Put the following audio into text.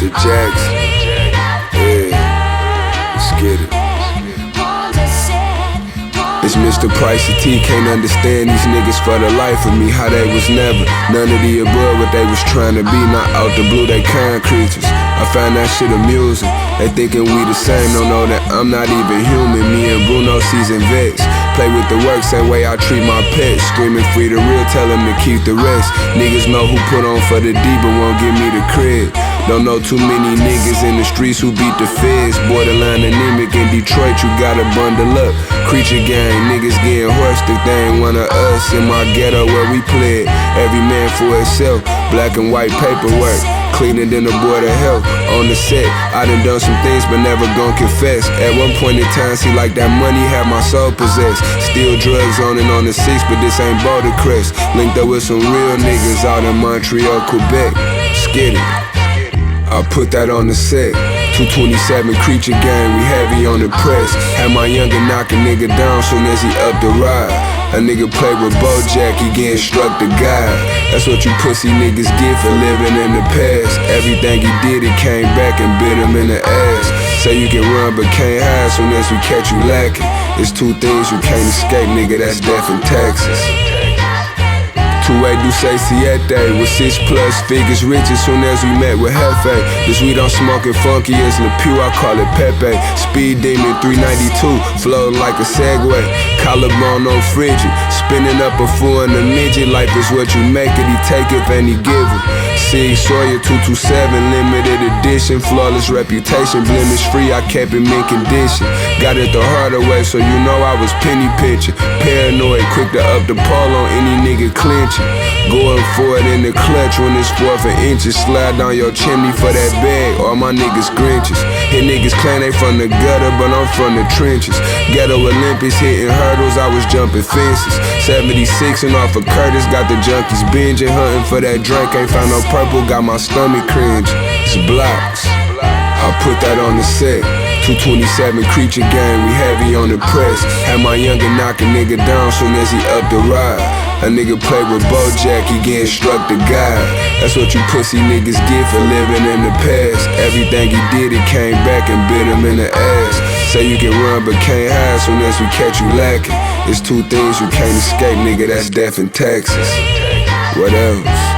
Jackson. Yeah, let's get it. It's Mr. Price of T, can't understand these niggas for the life of me. How they was never none of the above what they was trying to be. Not out the blue, they kind creatures. I find that shit amusing. They thinking we the same, don't know that I'm not even human. Me and Bruno season vets. Play with the work, same way I treat my pets. Screaming free the real, tell them to keep the rest. Niggas know who put on for the D, but won't give me the cred. Don't know too many niggas in the streets who beat the feds. Borderline anemic in Detroit, you gotta bundle up. Creature gang, niggas getting horsed if they ain't one of us. In my ghetto where we play, every man for himself. Black and white paperwork, cleaner than the board of health. On the set, I done some things but never gon' confess. At one point in time, see like that money had my soul possessed. Still drugs on and on the 6, but this ain't Boulder Crest. Linked up with some real niggas out in Montreal, Quebec. Skid it, I put that on the set. 227 Creature Gang, we heavy on the press. Had my younger knock a nigga down soon as he up the ride. A nigga play with Bojack, he getting struck to God. That's what you pussy niggas get for living in the past. Everything he did, it came back and bit him in the ass. Say you can run but can't hide soon as we catch you lacking. It's two things you can't escape, nigga, that's death and taxes. Two-way do say siete with 6 plus figures rich as soon as we met with Hefe. This weed I'm smoking funky as Le Pew, I call it Pepe. Speed Demon 392, floating like a Segway. Collarbone on frigid, spinning up a fool in a midget. Life is what you make it, he taketh and he give it. Sig Sawyer 227, limited edition. Flawless reputation, blemish free, I kept him in condition. Got it the harder way, so you know I was penny pitching. Paranoid, quick to up the pole on any nigga clinching. Going for it in the clutch when it's 4 inches. Slide down your chimney for that bag, all my niggas Grinches. Hit niggas claim they from the gutter, but I'm from the trenches. Ghetto Olympics, hitting hurdles, I was jumping fences. 76 and off of Curtis, got the junkies binging. Hunting for that drink, ain't found no purple, got my stomach cringing. It's blocks, I put that on the set. 227 Creature Gang, we heavy on the press. Had my younger knock a nigga down soon as he up the ride. A nigga play with Bojack, he getting struck to God. That's what you pussy niggas get for living in the past. Everything he did, it came back and bit him in the ass. Say you can run but can't hide soon as we catch you lacking. It's two things you can't escape, nigga, that's death and taxes. What else?